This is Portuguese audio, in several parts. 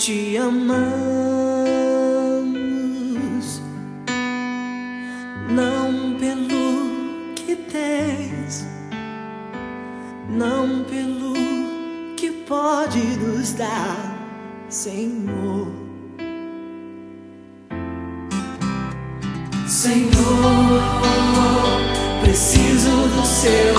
te amamos, não pelo que tens, não pelo que pode nos dar, Senhor. Senhor, preciso do seu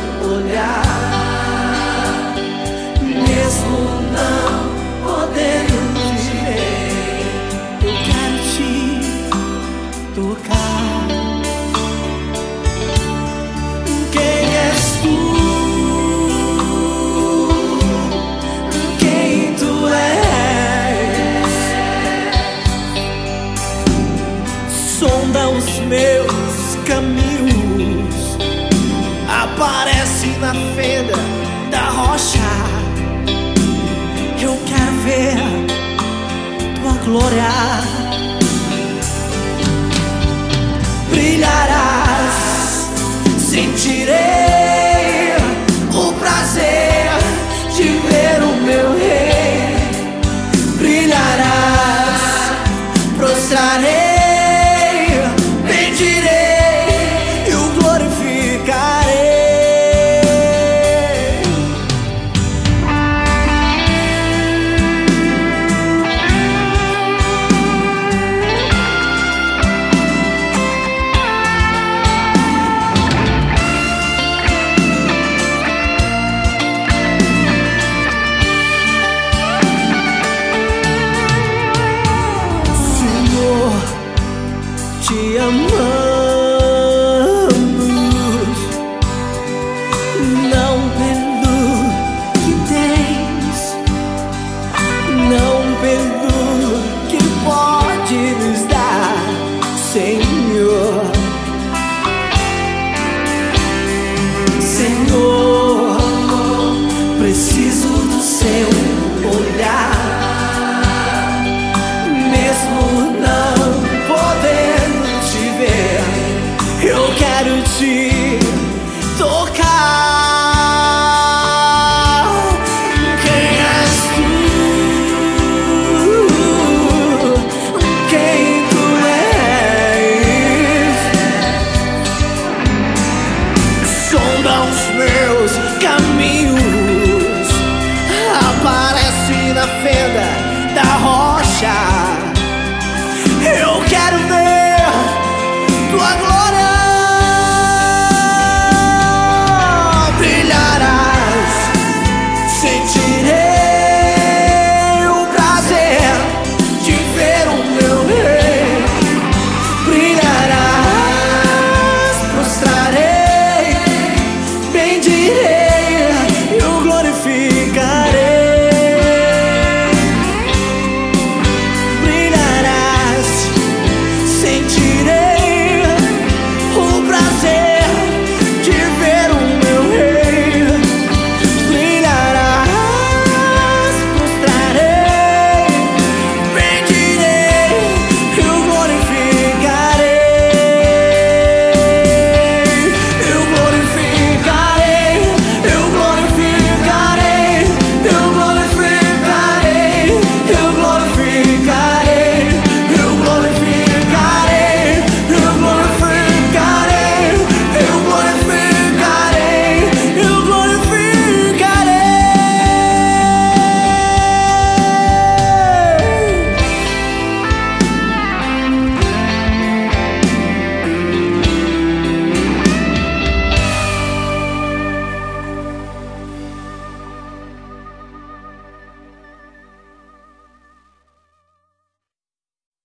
olhar, mesmo não podendo te ver, eu quero te tocar. Quem és tu? Quem tu és? Sonda os meus caminhos, aparece na fenda da rocha. Eu quero ver tua glória. Brilharás, sentirei o prazer de ver o meu rei. Brilharás, prostrarei, te amamos.